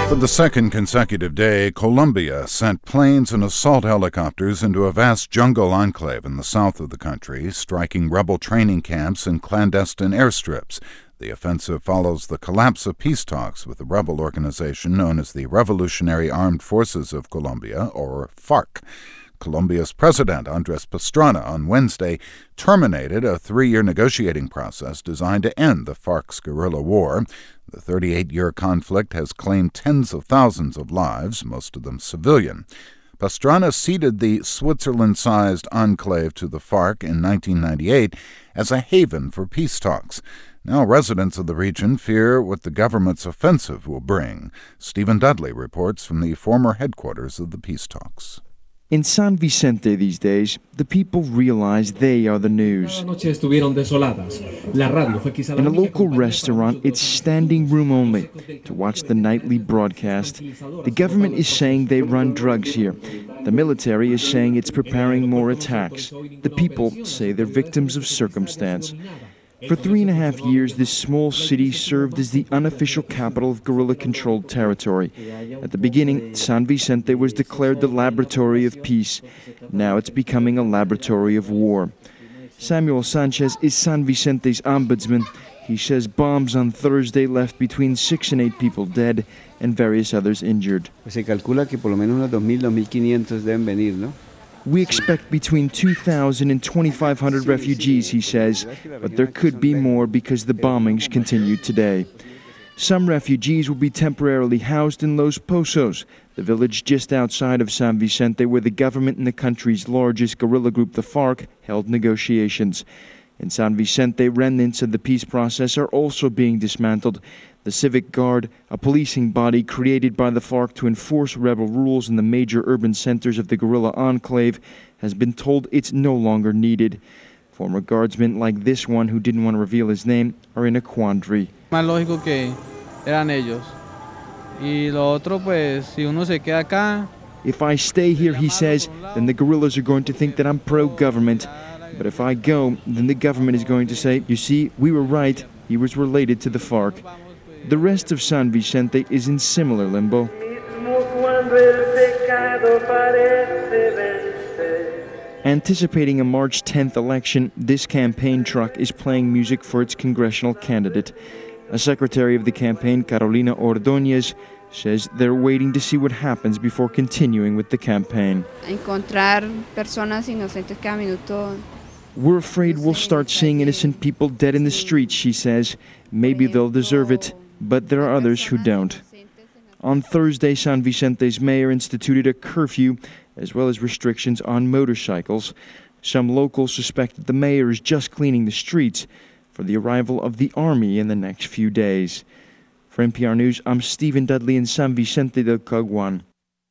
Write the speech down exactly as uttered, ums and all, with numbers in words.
For the second consecutive day, Colombia sent planes and assault helicopters into a vast jungle enclave in the south of the country, striking rebel training camps and clandestine airstrips. The offensive follows the collapse of peace talks with the rebel organization known as the Revolutionary Armed Forces of Colombia, or FARC. Colombia's President Andrés Pastrana on Wednesday terminated a three-year negotiating process designed to end the FARC's guerrilla war. The thirty-eight-year conflict has claimed tens of thousands of lives, most of them civilian. Pastrana ceded the Switzerland-sized enclave to the FARC in nineteen ninety-eight as a haven for peace talks. Now residents of the region fear what the government's offensive will bring. Stephen Dudley reports from the former headquarters of the peace talks. In San Vicente these days, the people realize they are the news. In a local restaurant, it's standing room only to watch the nightly broadcast. The government is saying they run drugs here. The military is saying it's preparing more attacks. The people say they're victims of circumstance. For three and a half years, this small city served as the unofficial capital of guerrilla-controlled territory. At the beginning, San Vicente was declared the laboratory of peace. Now it's becoming a laboratory of war. Samuel Sanchez is San Vicente's ombudsman. He says bombs on Thursday left between six and eight people dead and various others injured. Se calcula que por lo menos unos dos mil, dos mil quinientos deben venir, ¿no? We expect between two thousand and twenty-five hundred refugees, he says, but there could be more because the bombings continue today. Some refugees will be temporarily housed in Los Pozos, the village just outside of San Vicente where the government and the country's largest guerrilla group, the FARC, held negotiations. In San Vicente, remnants of the peace process are also being dismantled. The Civic Guard, a policing body created by the FARC to enforce rebel rules in the major urban centers of the guerrilla enclave, has been told it's no longer needed. Former guardsmen like this one, who didn't want to reveal his name, are in a quandary. Más lógico que eran ellos. Y lo otro, pues, si uno se queda acá. If I stay here, he says, then the guerrillas are going to think that I'm pro-government. But if I go, then the government is going to say, you see, we were right, he was related to the FARC. The rest of San Vicente is in similar limbo. Anticipating a March tenth election, this campaign truck is playing music for its congressional candidate. A secretary of the campaign, Carolina Ordóñez, says they're waiting to see what happens before continuing with the campaign. Encontrar personas inocentes cada minuto. We're afraid we'll start seeing innocent people dead in the streets, she says. Maybe they'll deserve it, but there are others who don't. On Thursday, San Vicente's mayor instituted a curfew, as well as restrictions on motorcycles. Some locals suspect that the mayor is just cleaning the streets for the arrival of the army in the next few days. For N P R News, I'm Stephen Dudley in San Vicente del Caguán.